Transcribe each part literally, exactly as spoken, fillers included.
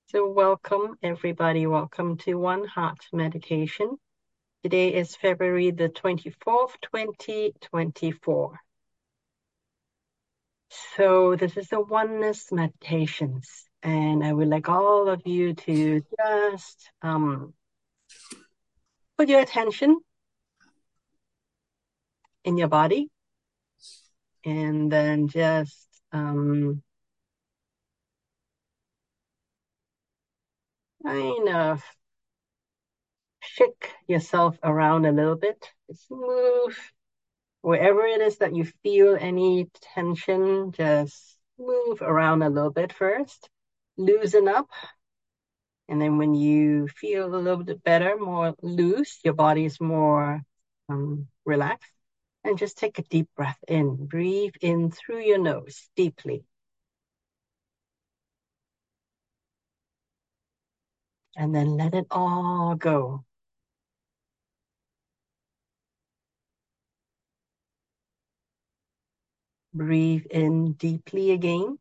So welcome everybody. Welcome to One Heart Meditation. Today is February the twenty-fourth, twenty twenty-four. So this is the Oneness Meditations, and I would like all of you to just um, put your attention in your body, and then just um, kind of shake yourself around a little bit. Just move wherever it is that you feel any tension. Just move around a little bit first, loosen up, and then when you feel a little bit better, more loose, your body is more um, relaxed, and just take a deep breath in. Breathe in through your nose deeply, and then let it all go. Breathe in deeply again.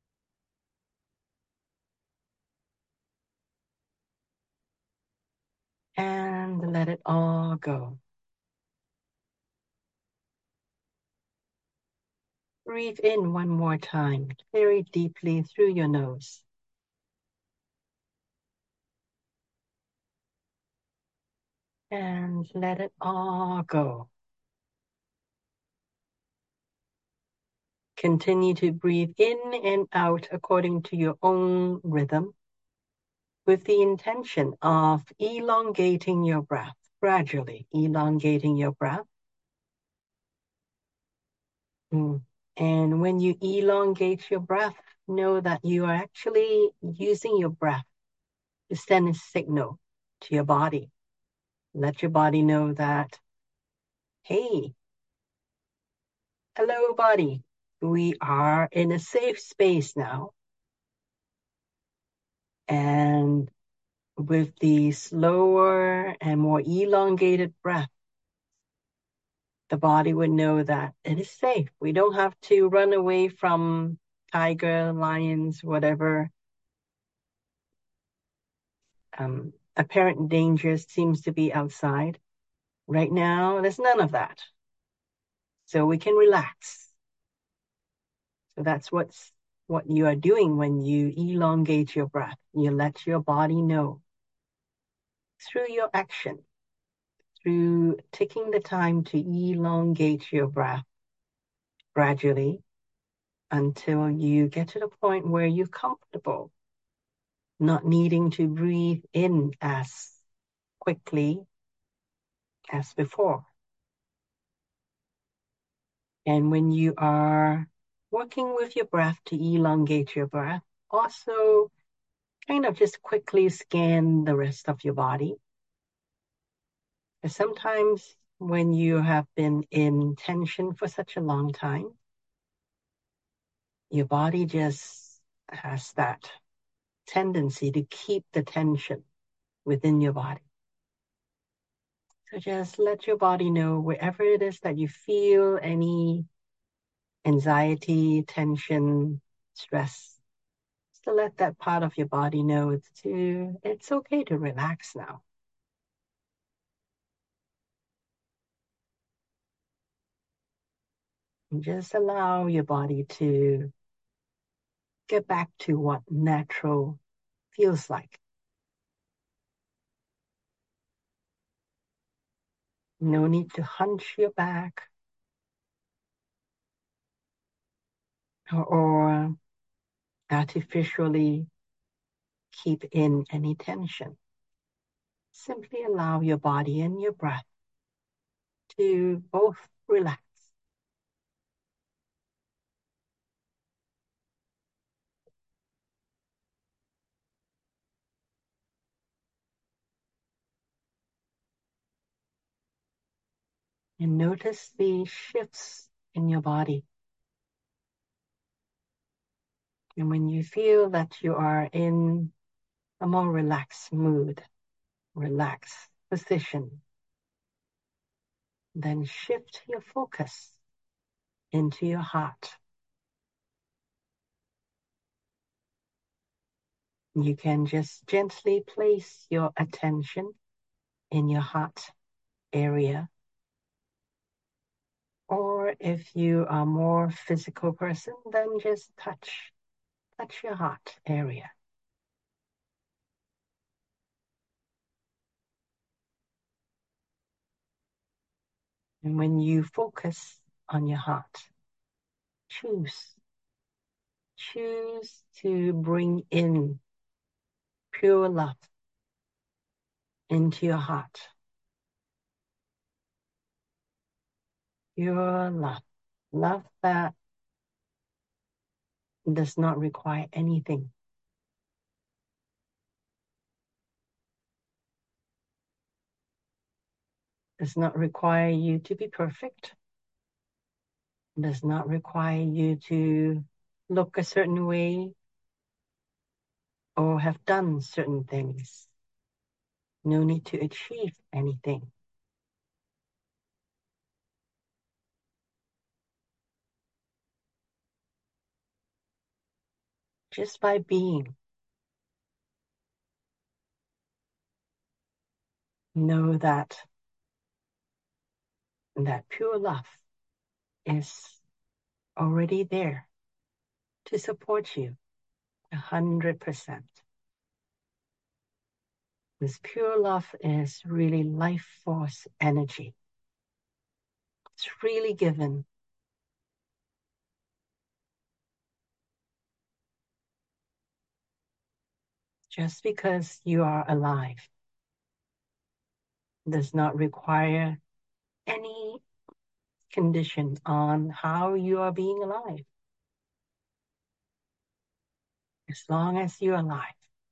And let it all go. Breathe in one more time, very deeply through your nose. And let it all go. Continue to breathe in and out according to your own rhythm, with the intention of elongating your breath, gradually elongating your breath. Mm. And when you elongate your breath, know that you are actually using your breath to send a signal to your body. Let your body know that, hey, hello, body. We are in a safe space now. And with the slower and more elongated breath, the body would know that it is safe. We don't have to run away from tiger, lions, whatever um, apparent danger seems to be outside. Right now, there's none of that. So we can relax. So that's what's what you are doing when you elongate your breath. You let your body know through your action, through taking the time to elongate your breath gradually until you get to the point where you're comfortable, not needing to breathe in as quickly as before. And when you are working with your breath to elongate your breath, also kind of just quickly scan the rest of your body. And sometimes when you have been in tension for such a long time, your body just has that tendency to keep the tension within your body. So just let your body know wherever it is that you feel any anxiety, tension, stress, to let that part of your body know it's to it's okay to relax now. And just allow your body to get back to what natural feels like. No need to hunch your back or, or artificially keep in any tension. Simply allow your body and your breath to both relax. And notice the shifts in your body. And when you feel that you are in a more relaxed mood, relaxed position, then shift your focus into your heart. You can just gently place your attention in your heart area. Or if you are more physical person, then just touch, touch your heart area. And when you focus on your heart, choose, choose to bring in pure love into your heart. Pure love. Love that does not require anything. Does not require you to be perfect. Does not require you to look a certain way or have done certain things. No need to achieve anything. Just by being, know that that pure love is already there to support you a hundred percent. This pure love is really life force energy. It's freely given. Just because you are alive does not require any condition on how you are being alive. As long as you're alive,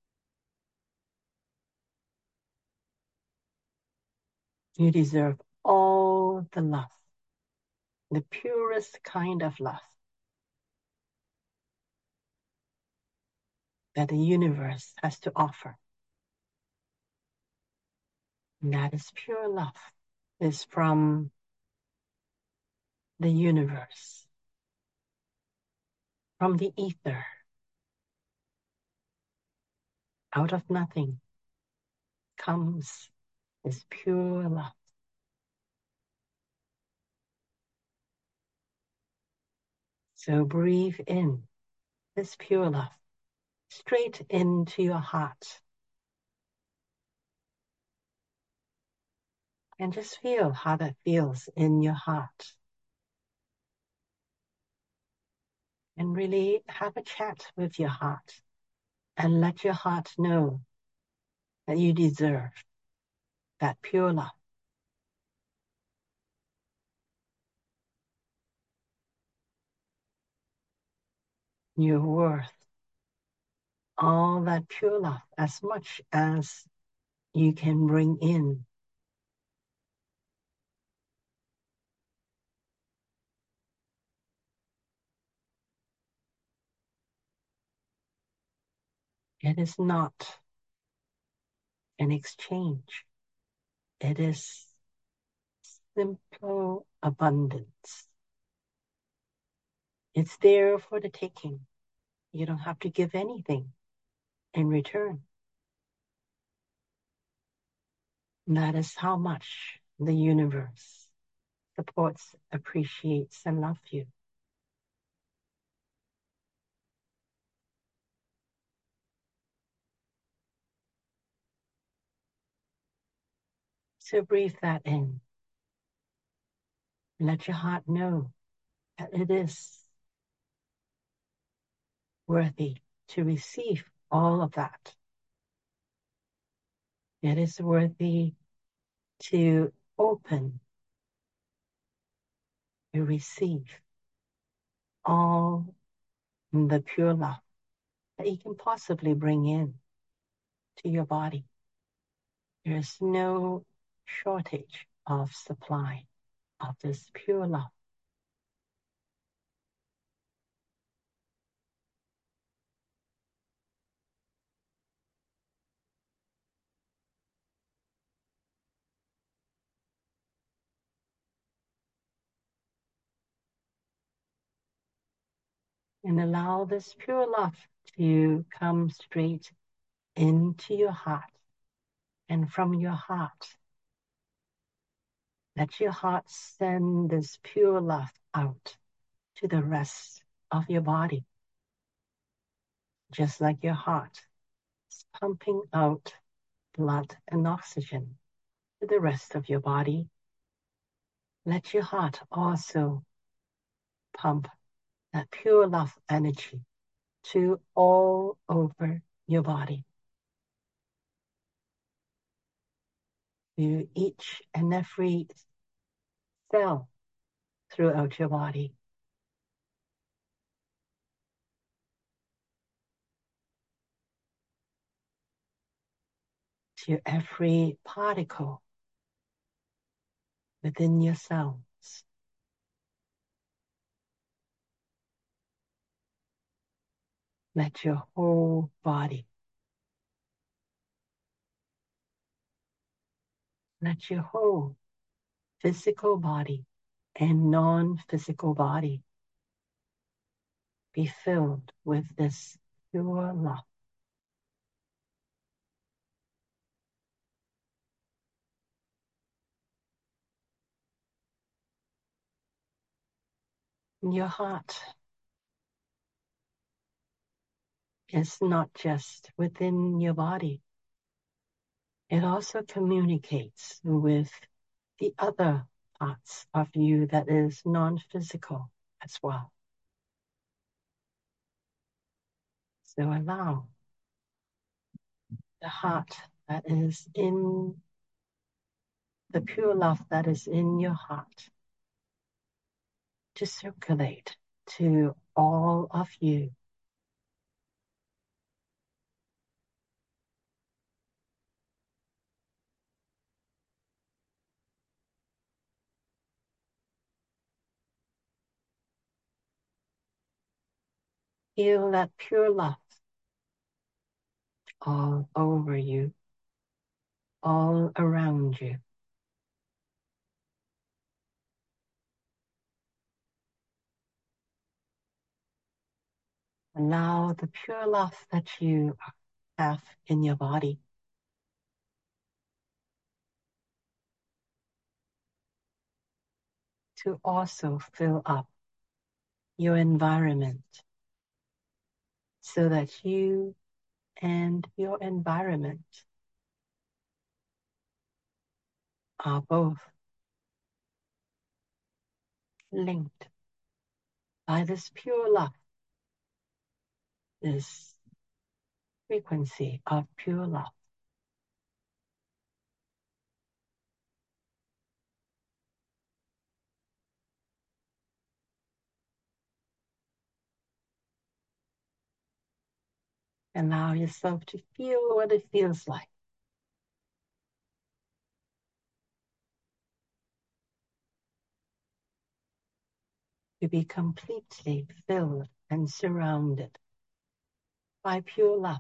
you deserve all the love, the purest kind of love that the universe has to offer. And that is pure love. It's from the universe, from the ether. Out of nothing comes this pure love. So breathe in this pure love straight into your heart. And just feel how that feels in your heart. And really have a chat with your heart. And let your heart know that you deserve that pure love. You're worth all that pure love as much as you can bring in. It is not an exchange. It is simple abundance. It's there for the taking. You don't have to give anything in return. And that is how much the universe supports, appreciates, and loves you. So breathe that in. Let your heart know that it is worthy to receive all of that. It is worthy to open, to receive all the pure love that you can possibly bring in to your body. There's no shortage of supply of this pure love. And allow this pure love to come straight into your heart. And from your heart, let your heart send this pure love out to the rest of your body. Just like your heart is pumping out blood and oxygen to the rest of your body, let your heart also pump that pure love energy to all over your body, to each and every cell throughout your body, to every particle within your cells. Let your whole body, let your whole physical body and non-physical body be filled with this pure love. Your heart is not just within your body. It also communicates with the other parts of you that is non-physical as well. So allow the heart that is in the pure love that is in your heart to circulate to all of you. Feel that pure love all over you, all around you. Allow the pure love that you have in your body to also fill up your environment so that you and your environment are both linked by this pure love, this frequency of pure love. Allow yourself to feel what it feels like to be completely filled and surrounded by pure love.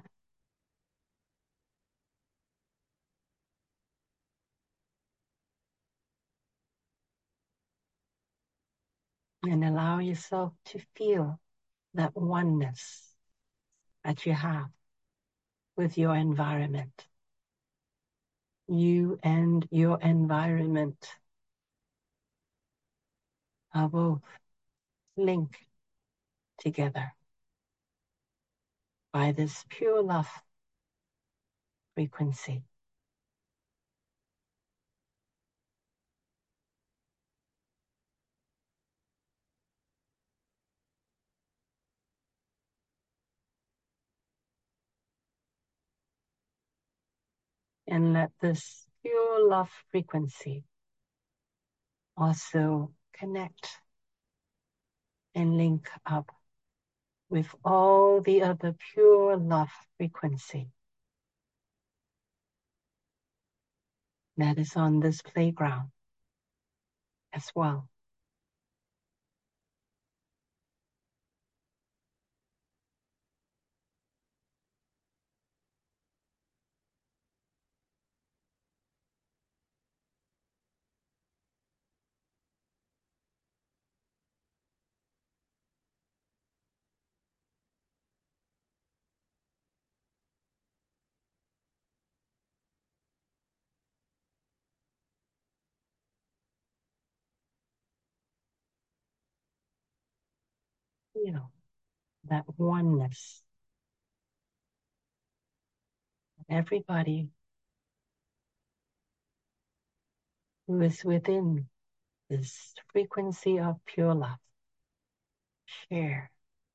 And allow yourself to feel that oneness that you have with your environment. You and your environment are both linked together by this pure love frequency. And let this pure love frequency also connect and link up with all the other pure love frequency that is on this playground as well. feel that oneness. Everybody who is within this frequency of pure love, share.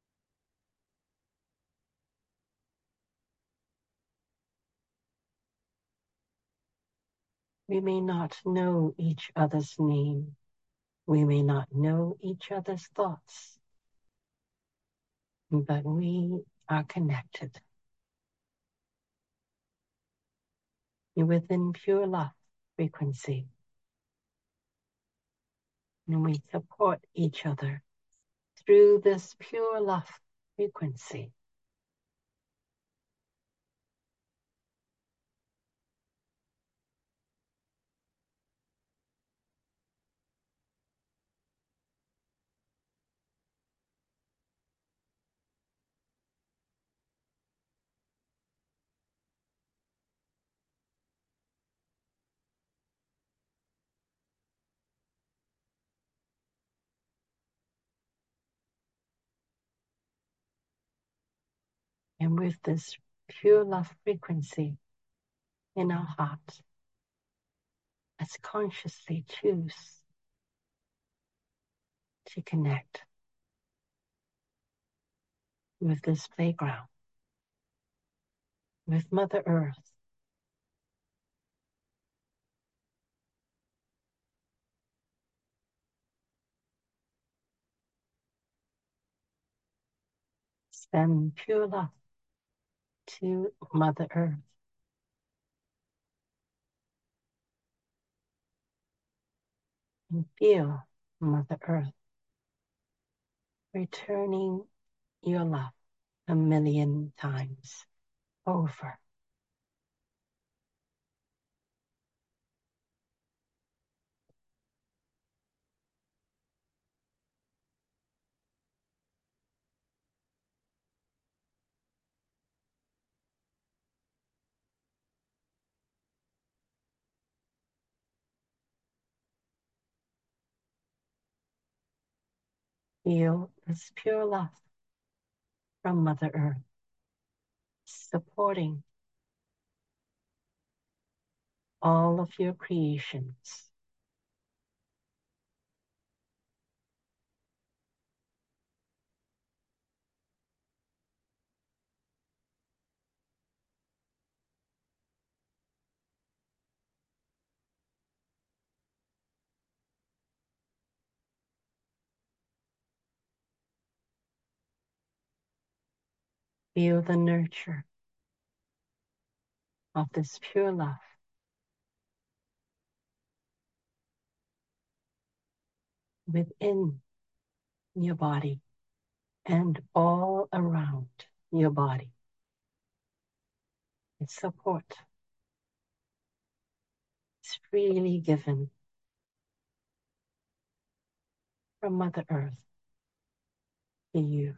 We may not know each other's name. We may not know each other's thoughts, but we are connected within pure love frequency. And we support each other through this pure love frequency. And with this pure love frequency in our heart, let's consciously choose to connect with this playground, with Mother Earth. Send pure love to Mother Earth. And feel Mother Earth returning your love a million times over. Feel this pure love from Mother Earth, supporting all of your creations. Feel the nurture of this pure love within your body and all around your body. Its support is freely given from Mother Earth to you.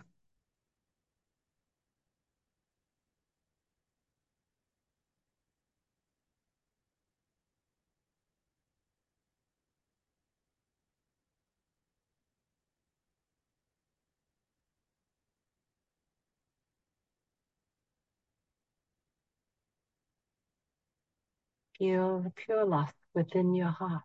Feel the pure love within your heart.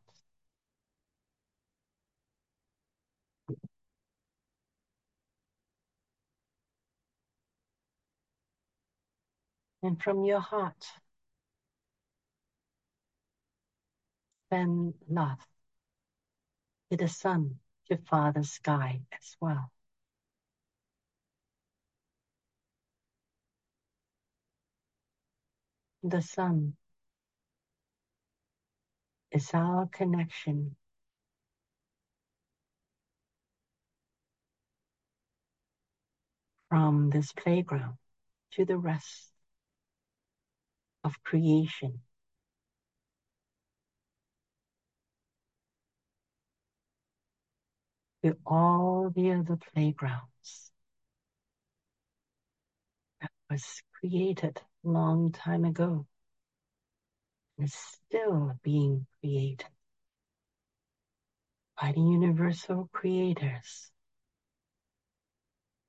And from your heart, send love to the sun, to Father Sky as well. The sun is our connection from this playground to the rest of creation. To all the other playgrounds that was created a long time ago and is still being created by the universal creators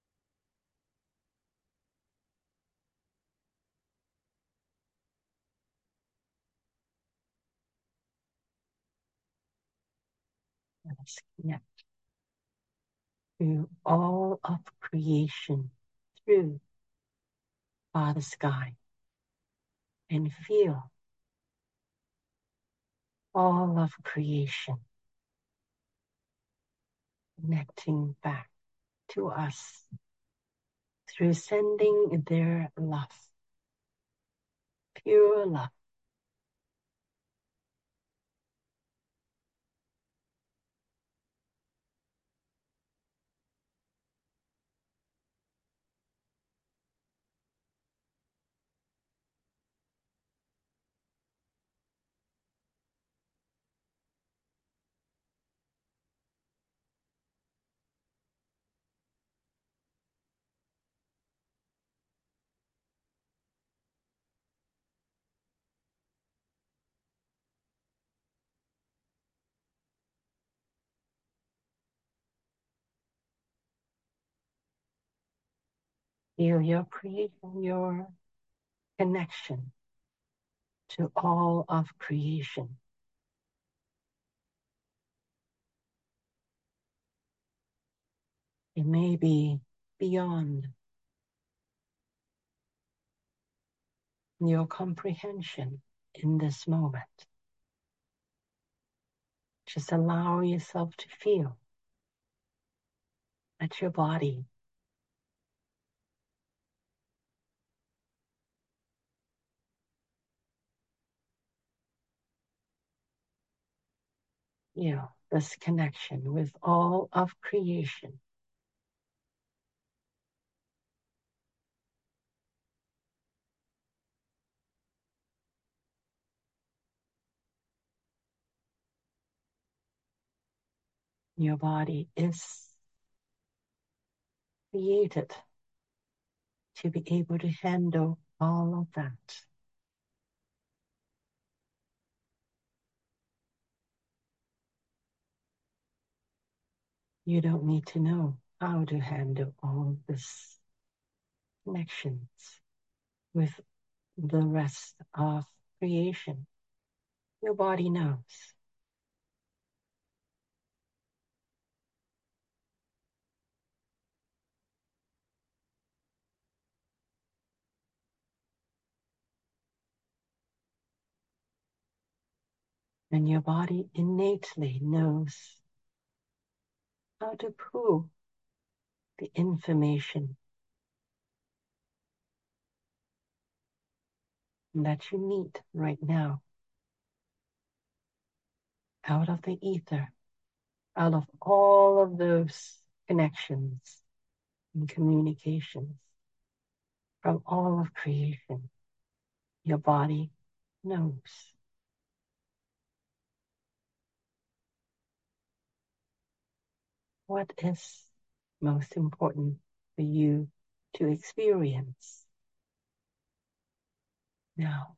Let's connect to all of creation through Father Sky and feel all of creation connecting back to us through sending their love, pure love. Feel your creation, your connection to all of creation. It may be beyond your comprehension in this moment. Just allow yourself to feel that your body you know, this connection with all of creation. Your body is created to be able to handle all of that. You don't need to know how to handle all this connections with the rest of creation. Your body knows. And your body innately knows how to pull the information that you need right now out of the ether, out of all of those connections and communications from all of creation. Your body knows. What is most important for you to experience now?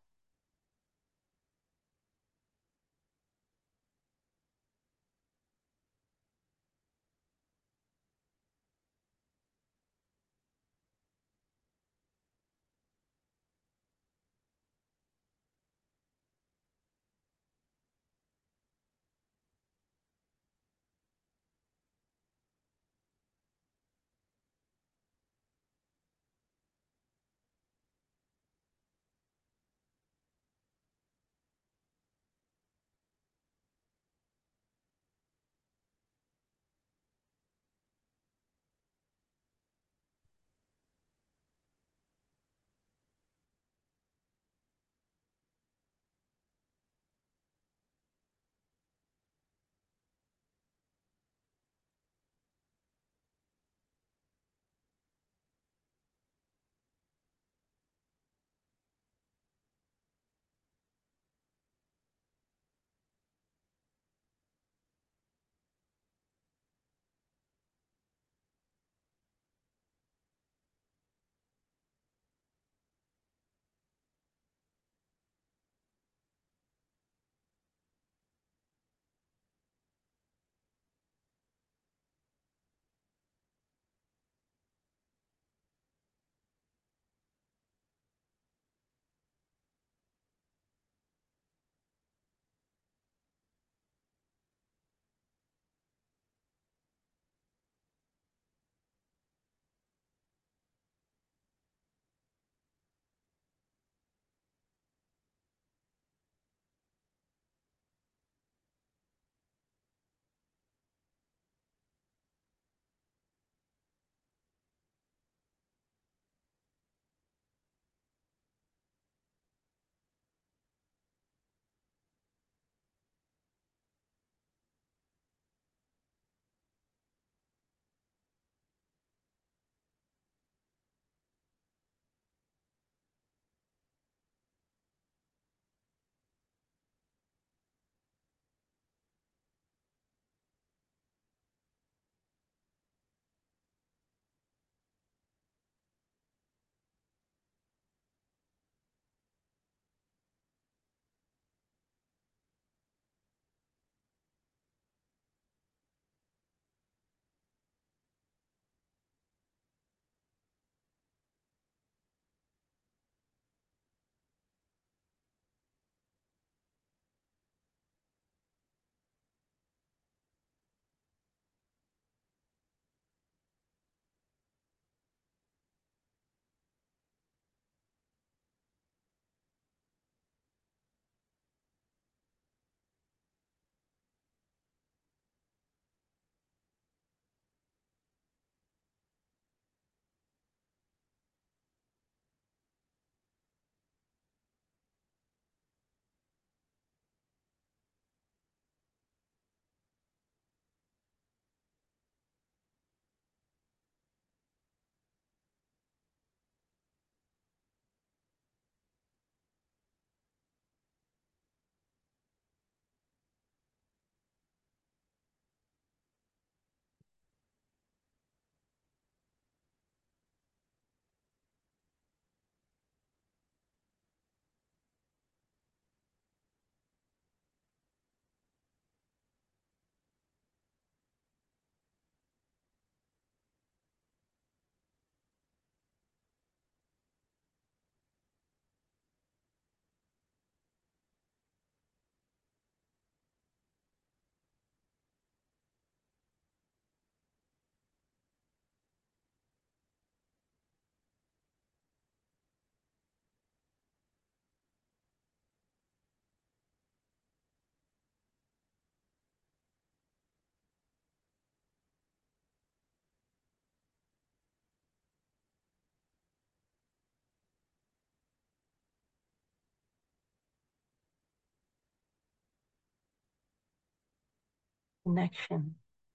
connection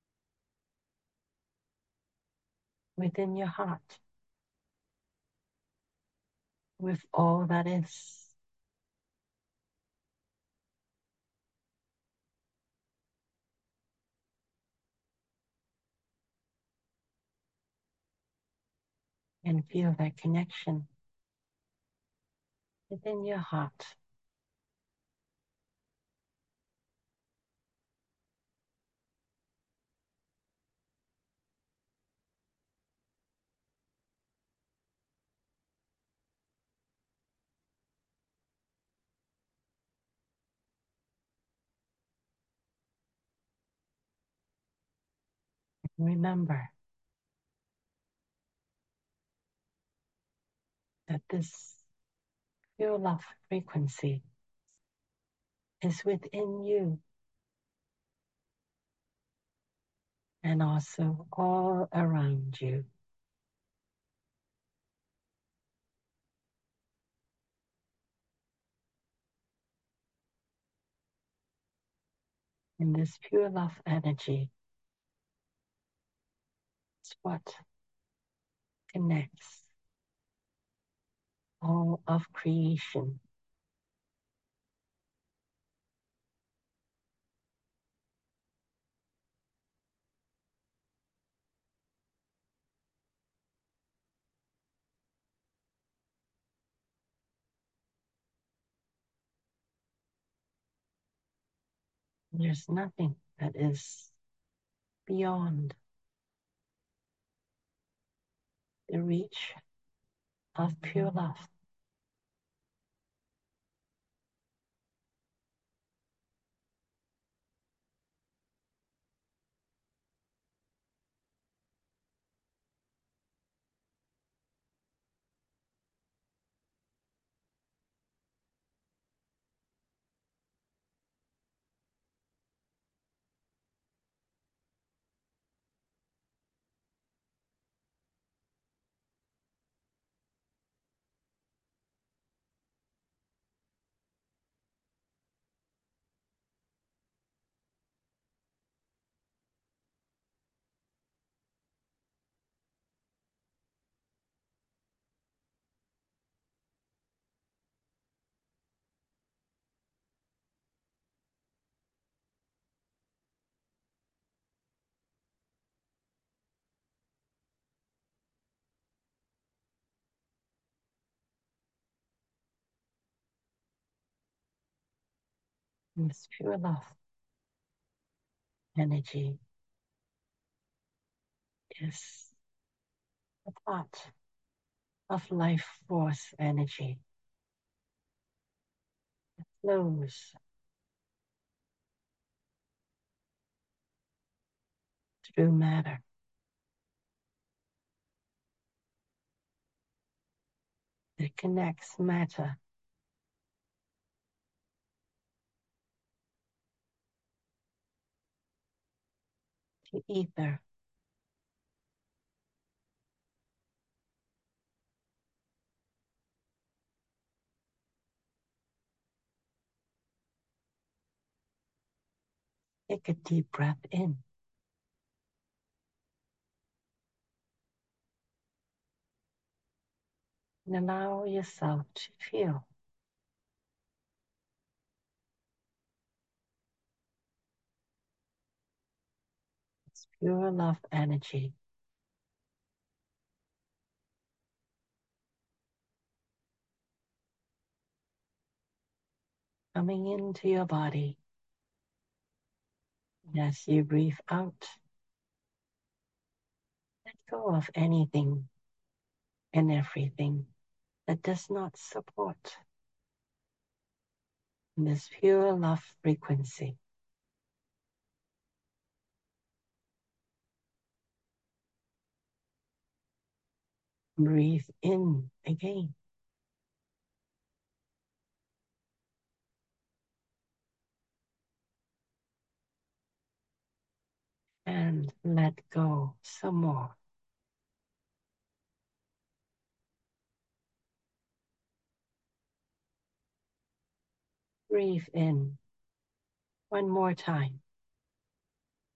within your heart with all that is. And feel that connection within your heart. Remember that this pure love frequency is within you and also all around you. And this pure love energy is what connects all of creation. There's nothing that is beyond the reach of pure love. And this pure love energy is a part of life force energy that flows through matter. That connects matter to ether. Take a deep breath in. And allow yourself to feel this pure love energy coming into your body. And as you breathe out, let go of anything and everything that does not support this pure love frequency. Breathe in again. And let go some more. Breathe in one more time.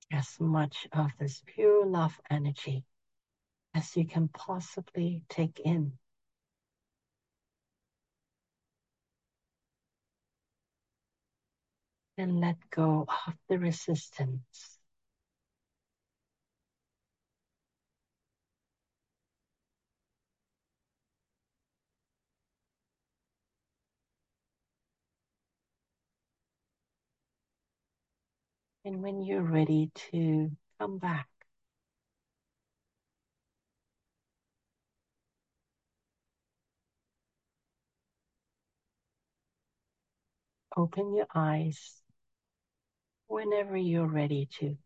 as much of this pure love energy as you can possibly take in. And let go of the resistance. And when you're ready to come back, open your eyes whenever you're ready to.